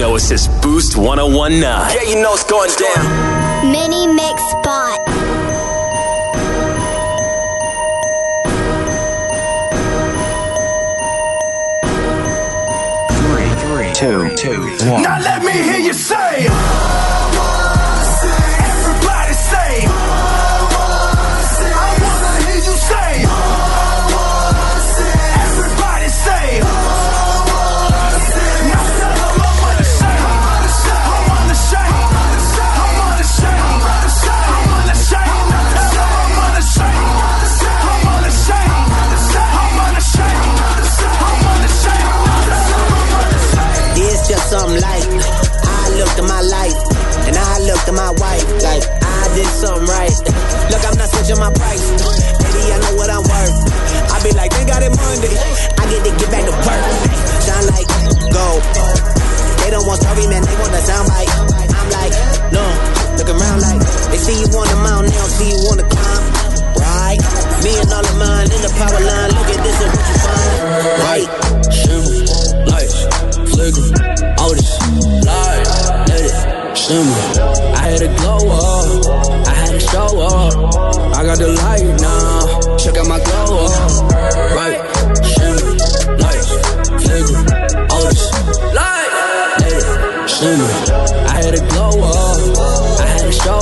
know it's just Boost 1019. Yeah, you know it's going down. Mini Mix Spot. Three, two, one. Now let me hear you say. Everybody say. I wanna hear you say. Everybody say. Now tell them I'm unashamed. I'm unashamed. I'm unashamed. I'm unashamed. Now tell them I'm unashamed. I'm unashamed. I'm unashamed. I'm unashamed. It's just something like I looked at my life and I looked at my wife like I did something right. Look, I'm not switching my price. Baby, I know what I'm worth. I be like, they got it Monday. I get to get back to work. Shine like gold. They don't want story, man. They want the soundbite. I'm like, no. Look around like they see you on the mountain, they don't see you on the climb. Right? Me and all of mine in the power line. Look at this and what you find. Right? Shimmer, lights, flicker, all this light, let it shimmer. I had to glow up, I had to show up. I got the light now, check out my glow up. Right? Shimmer, lights, flicker, all this light, let it shimmer. I had to glow up, I had to show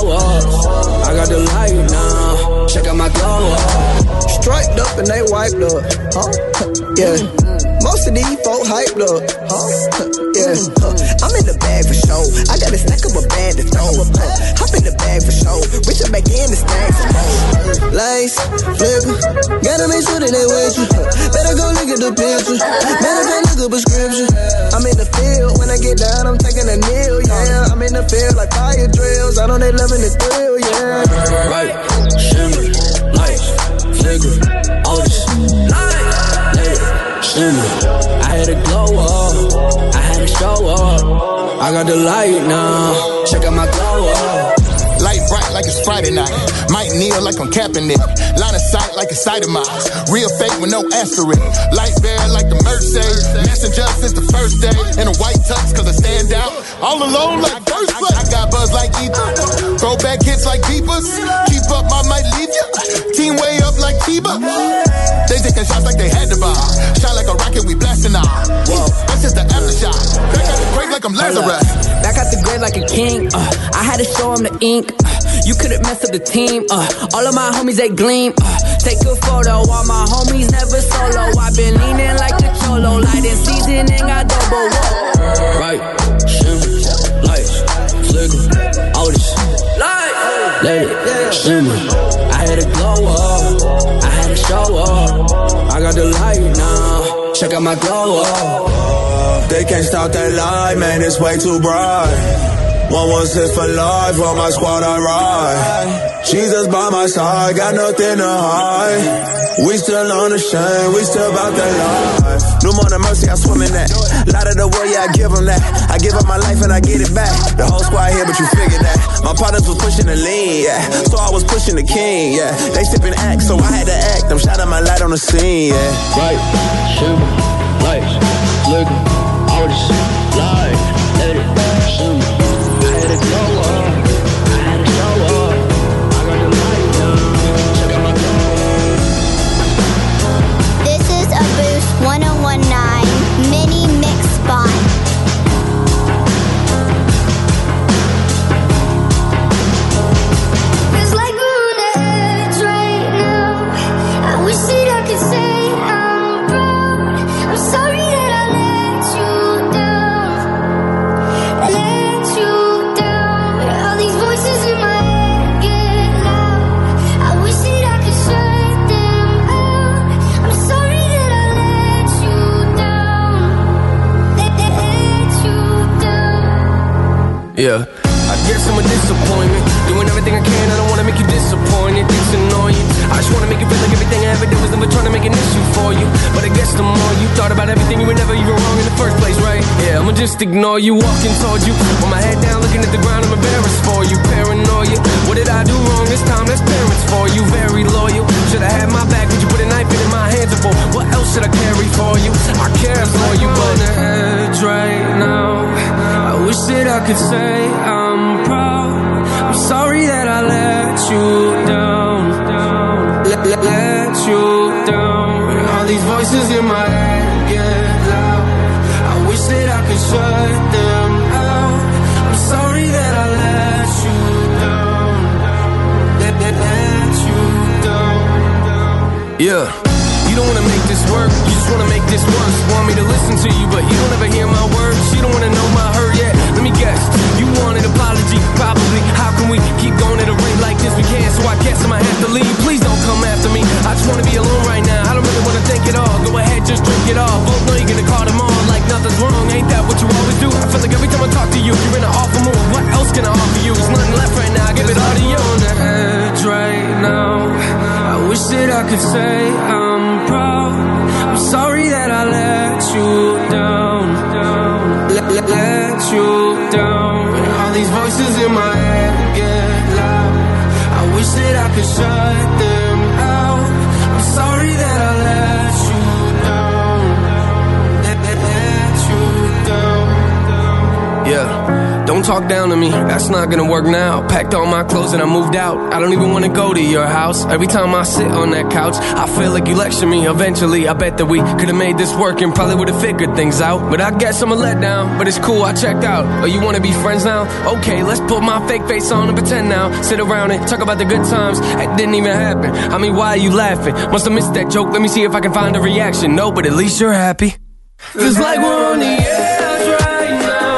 up. I got the light now, check out my glow up. Striped up and they wiped up, huh? Yeah. Most of these folk hyped up, huh? Yeah. I'm in the bag for show. I got a stack of a bag to throw. Hop in the bag for show. Reach up back in the stack some more. Lights, flicker. Gotta make sure that they with you. Better go look at the picture. Better go look at prescription. I'm in the field. When I get down, I'm taking a kneel, yeah. I'm in the field like fire drills. I know they loving the thrill, yeah. Right, shimmer, lights, flicker, all this light, let it shimmer. I had to glow up, I had to show up. I got the light now, check out my glow up. Light bright like it's Friday night. Might kneel like I'm capping it. Line of sight like it's itemized. Real fake with no asterisk. Light bear like the Mercedes. Messenger since the first day. In a white tux cause I stand out. All alone like first place. I got buzz like ether. Throwback hits like beepers. Keep up, I might leave ya. Team way up like Tiba. They taking shots like they had to buy. Shine like a rocket, we blasting out. Whoa, that's just the aftershock. Back out the grave like I'm Lazarus. Back out the grave like a king. I had to show him the ink. You couldn't mess up the team. All of my homies, they gleam. Take a photo. All my homies never solo. I've been leaning like the cholo. Light in season and got double. Whoa. Right, shimmer, lights, flicker, all this light, let it shimmer. I had to glow up, I had to show up. I got the light now, check out my glow up. They can't stop that light, man, it's way too bright. 116 for life, on my squad I ride. Jesus by my side, got nothing to hide. We still on the shame, we still about that life. New Morning Mercy, I swim in that. Light of the world, yeah, I give them that. I give up my life and I get it back. The whole squad here, but you figured that. My partners was pushing the lean, yeah. So I was pushing the king, yeah. They sipping act, so I had to act. I'm shining my light on the scene, yeah. Right, shimmer, lights, flicker, all this light, let it shimmer. I had to glow up, I had to show up. I got the light now, check out my glow. This is a Boost 1019 Mini Mix Spot. It's like we're on the edge right now. I wish that I could say I'm proud. I'm sorry that I let you down. Let you down. All these voices in my head get loud. I wish that I could shut them out. I'm sorry that I let you down. Let you down. Yeah, I guess I'm a disappointment. Doing everything I can, I don't wanna make you disappointed. It's annoying. I just wanna make you feel like everything I ever did was never trying to make an issue for you. But I guess the more you thought about everything, you were never even wrong in the first place, right? Yeah, I'ma just ignore you, walking towards you. With my head down, looking at the ground, I'm embarrassed for you. Paranoia, what did I do wrong this time? That's parents for you, very loyal. Should've had my back, would you put a knife in my hands for? What else should I carry for you? I care for you, but on the edge right now. I that I could say I'm proud. I'm sorry that I let you down. Let you down. All these voices in my head get loud. I wish that I could shut them out. I'm sorry that I let you down. Let you down. Yeah. You don't wanna make this work, you just wanna make this worse. Want me to listen to you, but you don't ever hear my words. You don't wanna know my hurt yet. Let me guess, you want an apology, probably. How can we keep going at a rate like this? We can't, so I guess I might have to leave. Please don't come after me. I just wanna be alone right now. I don't really wanna think it all. Go ahead, just drink it all. Both know you're gonna call them on like nothing's wrong. Ain't that what you always do? I feel like every time I talk to you, you're in an awful mood. What else can I offer you? There's nothing left right now. I give it all to you. On the edge right now. I wish that I could say I'm proud. I'm sorry that I let you down. Let you down. All these voices in my head get loud. I wish that I could shut them out. I'm sorry that I let you down. Let you down. Yeah. Don't talk down to me, that's not gonna work now. Packed all my clothes and I moved out. I don't even wanna go to your house. Every time I sit on that couch, I feel like you lecture me. Eventually, I bet that we could've made this work and probably would've figured things out. But I guess I'm a letdown, but it's cool, I checked out. Oh, you wanna be friends now? Okay, let's put my fake face on and pretend now. Sit around and talk about the good times. It didn't even happen. I mean, why are you laughing? Must have missed that joke, let me see if I can find a reaction. No, but at least you're happy. Feels like we're on the edge right now.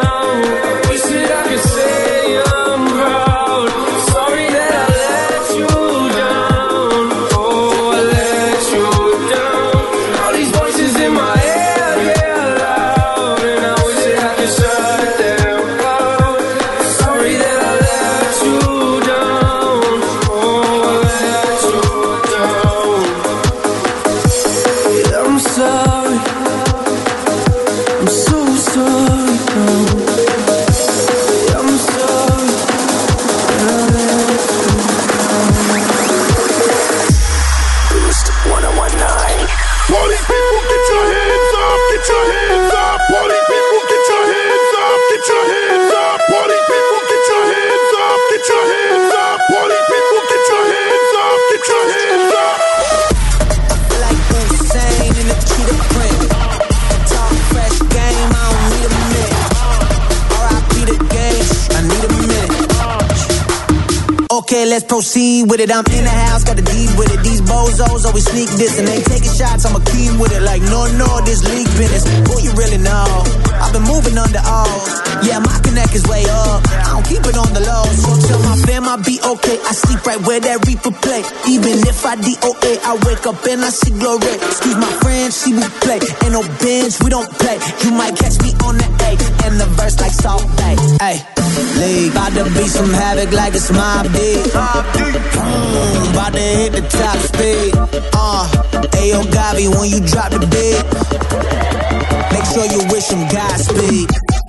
Okay, let's proceed with it. I'm in the house, got the deed with it. These bozos always sneak this and they taking shots. I'm a keen with it, like no, this league business. Who you really know? I've been moving under O's. Yeah, my connect is way up. I don't keep it on the low. So tell my fam I'll be okay. I sleep right where that reaper play. Even if I DOA, I wake up and I see glory. Excuse my friend, she will play. Ain't no bench, we don't play. You might catch me on the A and the verse like Salt Bay. Ay, league, about to be some havoc like it's my beat. About to hit the top speed. Ayo Gavi, when you drop the beat, make sure you wish him Godspeed.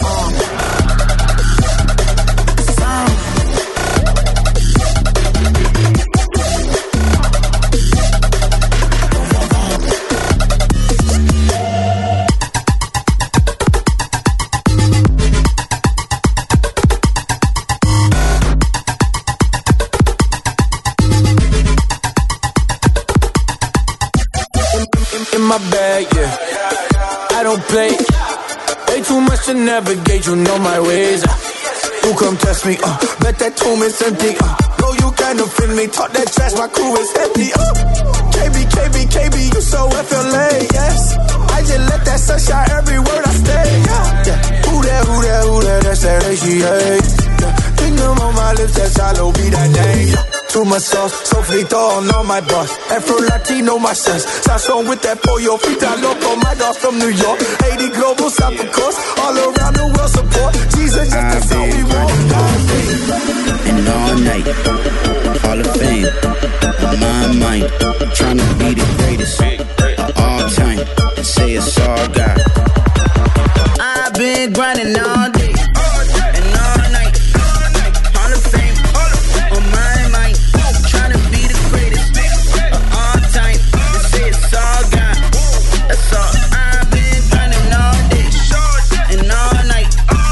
My bag, yeah, I don't play. Way too much to navigate, you know my ways. You come test me, bet that tomb is empty. Bro, you kind of feel me, talk that trash, my crew is empty. KB, you so FLA, yes. I just let that sunshine everywhere I stay. Yeah. Who that, that's that ACA. Kingdom on my lips, that's I'll be that name. Too much sauce, so frito on all my boss. Afro Latino, my sense. Sazon with that pollo, frita loco, my dog from New York. 80 global, South of course, all around the world support. Jesus, just that's all we want. And all night, Hall of Fame, on my mind, trying to be the greatest of all time, and say it's all God. I've been grinding all day and all night. Hall of Fame on my mind, trying to be the greatest of all time, and say it's all God. That's all. I've been grinding all day and all night.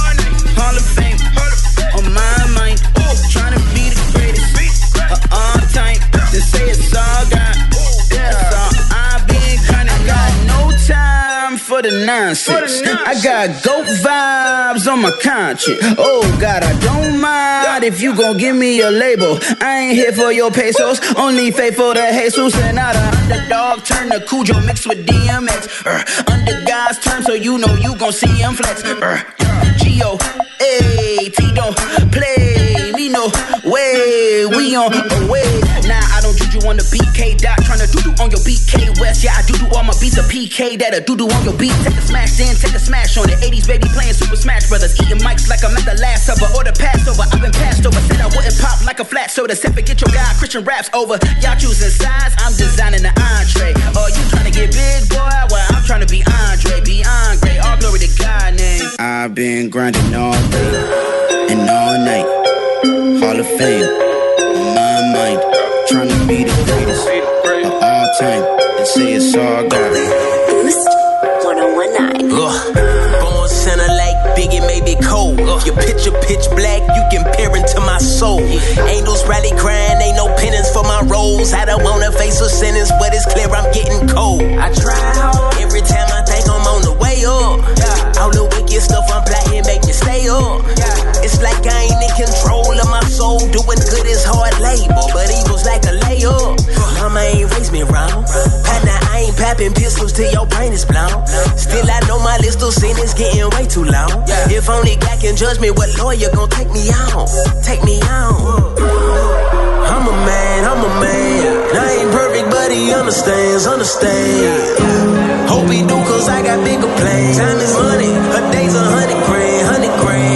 nonsense. I got goat vibes on my conscience. Oh God, I don't mind if you gon' give me a label. I ain't here for your pesos, only faithful to Jesus. And out of underdog, turn to Cujo mixed with DMX. Under God's terms, so you know you gon' see him flex. G.O. Ayy, T don't play me no way. We on the way. Nah, I don't juju on the BK dot. Tryna doo-doo on your BK West. Yeah, I do all my beats a PK. That a doo-doo on your beat. Take a smash then, take a smash on it. 80s baby playing Super Smash Brothers. Eating mics like I'm at the last supper or the Passover. I've been passed over. Said I wouldn't pop like a flat soda. Said forget your guy, Christian raps over. Y'all choosing sides, I'm designing the entree. Oh, you tryna get big, boy? Well, I'm tryna be Andre. Beyond great, all glory to God name. I've been grinding all day and all night. Hall of Fame on my mind. Trying to be the greatest of all time. And say it's all God. Boost 1019. Born center like Biggie made it cold. Your picture pitch black, you comparing to my soul. Angels rally crying, ain't no penance for my roles. I don't wanna face a sentence, but it's clear I'm getting cold. I try hard every time I think I'm on the way up. All the wicked stuff I'm plotting make me stay up. It's like I ain't in control of my soul. Doing good is hard labor, but evil's like a layup. Mama ain't raised me wrong. Partner, I ain't popping pistols till your brain is blown. Still I know my list of sin is getting way too long. If only God can judge me, what lawyer gon' take me on? Take me on. I'm a man. I ain't perfect, but he understands. Hope he do, cause I got bigger plans. Time is money, a day's 100 grand.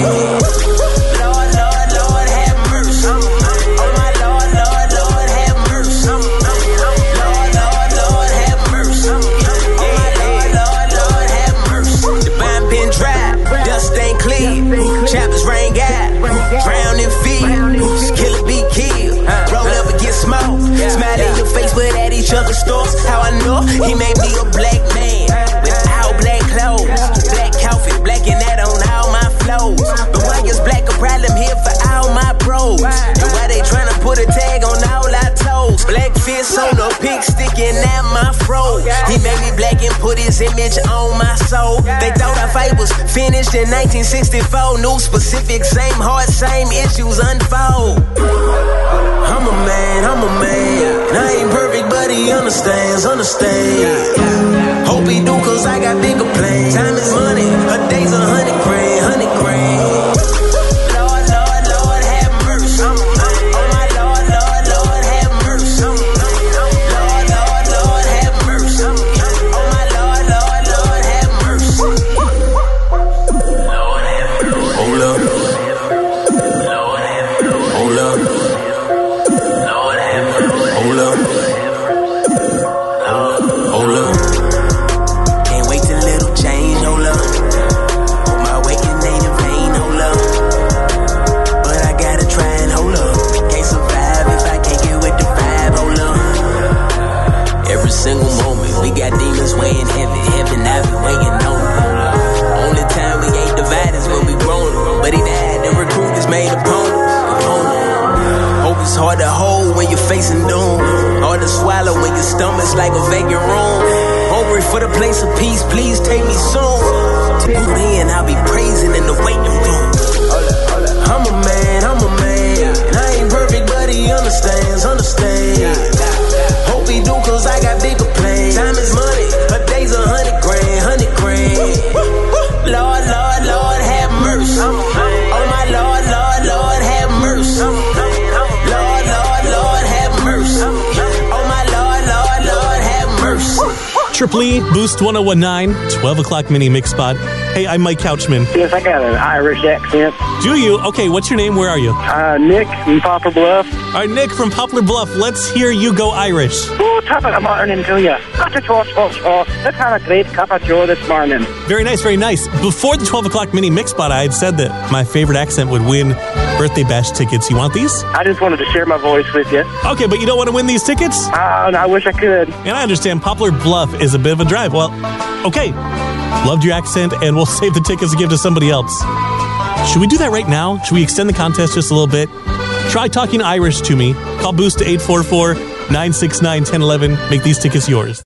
Lord, have mercy. Oh my Lord, have mercy. Lord, have mercy. Oh my Lord, have mercy. The vine been dry, dust ain't clear. Choppers rain got, drowning feet. Killer be killed, roll up and get smoked. Smile in your face, but at each other's stores. How I know he made me a black man with all black clothes, black coffee, black and that on all my flows. But why is black a problem here for all my bros? And why they tryna put a tag on all our toes? Black fist on the pig sticking at my fro. He made me black and put his image on my soul. They thought our fight was finished in 1964. New specifics, same heart, same issues unfold. I'm a man. I ain't perfect, but he understands. Hope he do, cause I got bigger plans. Time is money, a day's 100 grand. Lord, have mercy. Oh my Lord, have mercy. Lord, have mercy. Oh my Lord, have mercy. Hold up. Can't wait till little change, hold up. Put my weight in ain't in vain, hold up. But I gotta try and hold up. Can't survive if I can't get with the vibe, hold up. Every single moment, we got demons weighing heavy. Heaven, I be weighing on. Only time we ain't divided is when we grown. But he died, the recruiters made opponents. Hope is hard to hold when you're facing doom. Hard to swallow when your stomach's like a vacant room. Hungry for the place of peace, please take me soon. To put in, I'll be praising in the waiting room. I'm a man. And I ain't perfect, but he understands. Hope he do, cause I got bigger plans. Time is money, a day's 100 grand. Lord, have mercy. Oh my Lord, have mercy. Lord, have mercy. Oh my Lord, have mercy. Triple E, Boost 1019, 12 o'clock mini mix spot. Hey, I'm Mike Couchman. Yes, I got an Irish accent. Do you? Okay, what's your name? Where are you? Nick from Poplar Bluff. All right, Nick from Poplar Bluff. Let's hear you go Irish. Top of the morning to you. Got a toast. Let's have a great cup of joe this morning. Very nice, very nice. Before the 12 o'clock mini mix spot, I had said that my favorite accent would win birthday bash tickets. You want these? I just wanted to share my voice with you. Okay, but you don't want to win these tickets? I wish I could. And I understand Poplar Bluff is a bit of a drive. Well, okay. Loved your accent, and we'll save the tickets to give to somebody else. Should we do that right now? Should we extend the contest just a little bit? Try talking Irish to me. Call Boost to 844-969-1011. Make these tickets yours.